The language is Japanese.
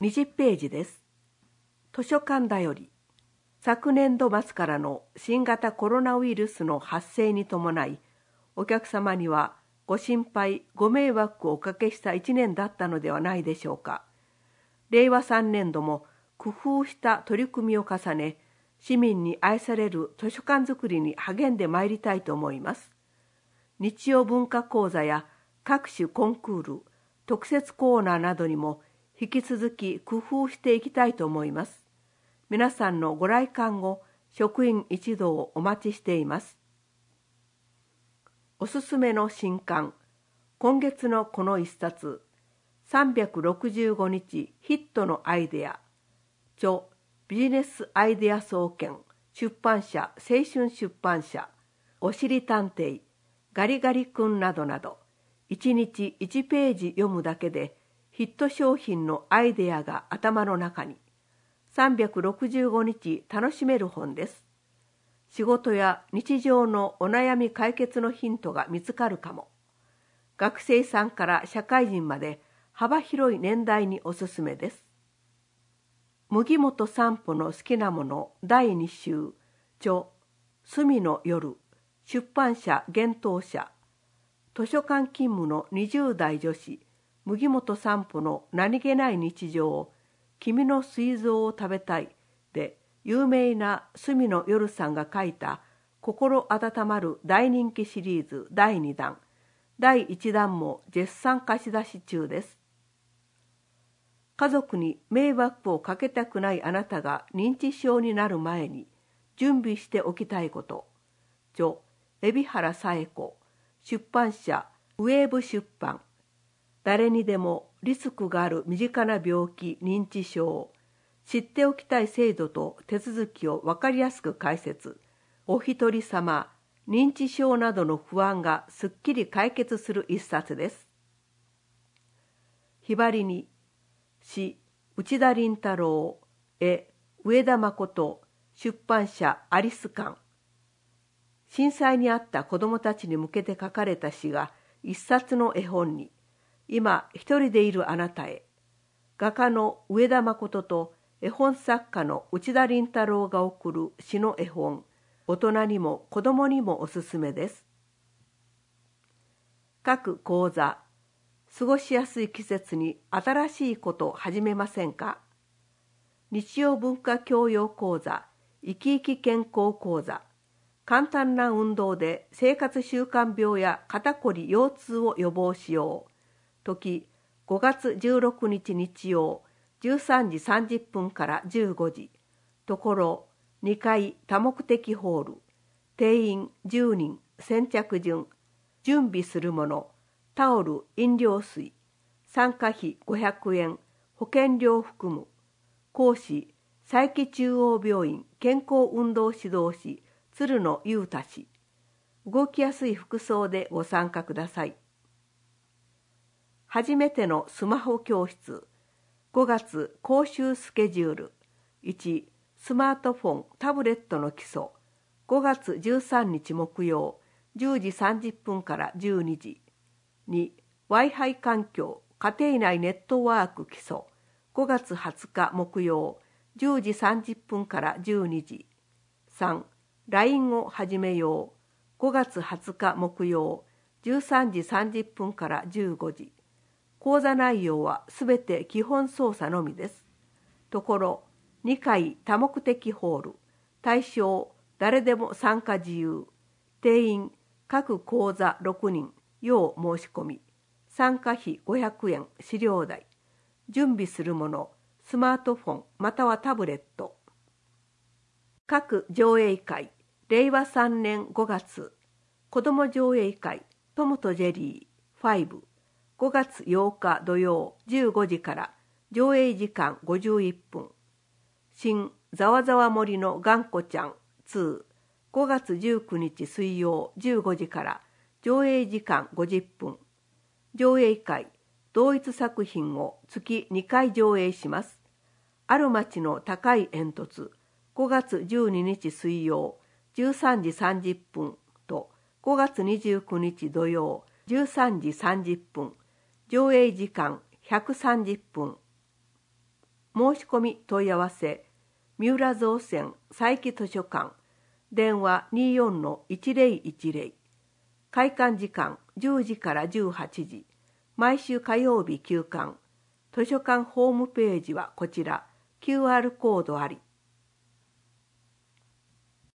20ページです。図書館だより。昨年度末からの新型コロナウイルスの発生に伴い、お客様にはご心配、ご迷惑をおかけした1年だったのではないでしょうか。令和3年度も工夫した取り組みを重ね、市民に愛される図書館づくりに励んでまいりたいと思います。日曜文化講座や各種コンクール、特設コーナーなどにも引き続き工夫していきたいと思います。皆さんのご来館を職員一同お待ちしています。おすすめの新刊、今月のこの一冊、365日ヒットのアイデア、著ビジネスアイデア総研、出版社青春出版社、おしり探偵、ガリガリ君などなど、1日1ページ読むだけでヒット商品のアイデアが頭の中に、365日楽しめる本です。仕事や日常のお悩み解決のヒントが見つかるかも。学生さんから社会人まで幅広い年代におすすめです。麦本散歩の好きなもの第2集、著隅の夜、出版社幻冬社、図書館勤務の20代女子、麦本散歩の何気ない日常、君の膵臓を食べたいで有名な隅野夜さんが書いた心温まる大人気シリーズ第2弾、第1弾も絶賛貸し出し中です。家族に迷惑をかけたくないあなたが認知症になる前に準備しておきたいこと。著海老原紗恵子、出版社ウェーブ出版。誰にでもリスクがある身近な病気、認知症、知っておきたい制度と手続きを分かりやすく解説。お一人様、認知症などの不安がすっきり解決する一冊です。ひばりに、詩、内田倫太郎、絵、上田誠、出版社アリス館。震災にあった子どもたちに向けて書かれた詩が一冊の絵本に、今一人でいるあなたへ。画家の上田誠と絵本作家の内田倫太郎が送る詩の絵本、大人にも子供にもおすすめです。各講座、過ごしやすい季節に新しいことを始めませんか？日曜文化教養講座、生き生き健康講座、簡単な運動で生活習慣病や肩こり腰痛を予防しよう。時5月16日日曜13時30分から15時。ところ2階多目的ホール。定員10人、先着順。準備するもの、タオル、飲料水。参加費500円、保険料含む。講師、佐伯中央病院健康運動指導士、鶴野裕太氏。動きやすい服装でご参加ください。初めてのスマホ教室。5月講習スケジュール。1、スマートフォン、タブレットの基礎。5月13日木曜、10時30分から12時。2、Wi-Fi 環境、家庭内ネットワーク基礎。5月20日木曜、10時30分から12時。3、LINE を始めよう。5月20日木曜、13時30分から15時。講座内容はすべて基本操作のみです。ところ、2階多目的ホール。対象、誰でも参加自由。定員、各講座6人、要申し込み。参加費500円、資料代。準備するもの、スマートフォンまたはタブレット。各上映会、令和3年5月。子ども上映会、トムとジェリー、5。5月8日土曜15時から上映時間51分。新ざわざわ森のがんこちゃん2。5月19日水曜15時から上映時間50分。上映会、同一作品を月2回上映します。ある町の高い煙突。5月12日水曜13時30分と5月29日土曜13時30分。上映時間130分。 申し込み問い合わせ、三浦造船佐伯図書館、電話 24-1010、開館時間10時から18時、毎週火曜日休館。図書館ホームページはこちら、QR コードあり。